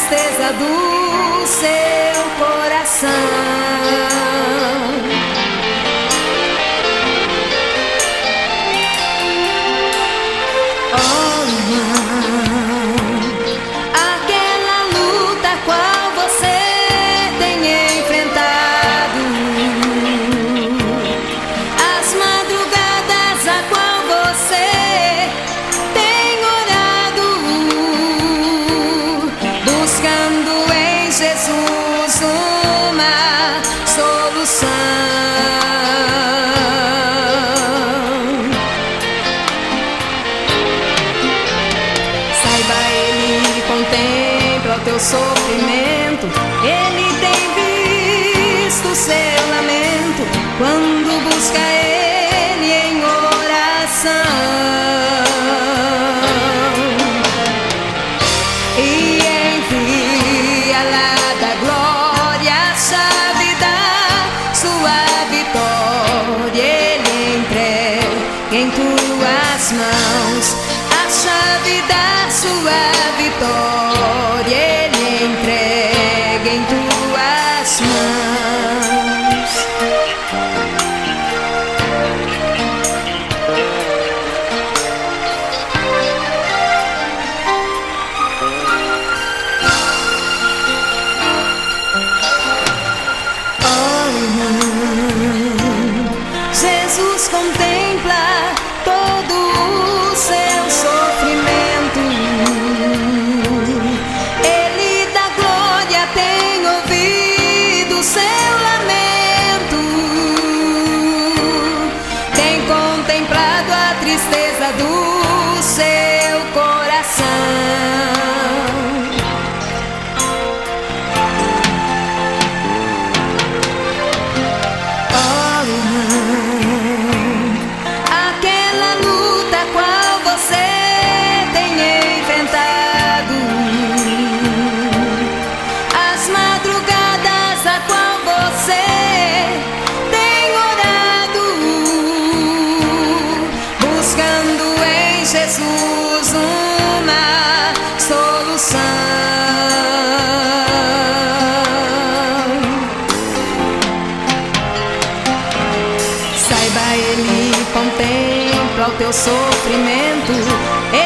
tristeza do seu coração. Jesus, uma solução. Saiba, Ele contempla o teu sofrimento, Ele tem visto o seu lamento quando busca Ele em oração. Em tuas mãos, a chave da sua vitória Ele entrega em tuas mãos. Jesus contempla todo o seu sofrimento, Ele da glória tem ouvido o seu lamento, tem contemplado a tristeza do seu coração. Jesus, uma solução. Saiba, Ele contempla o teu sofrimento.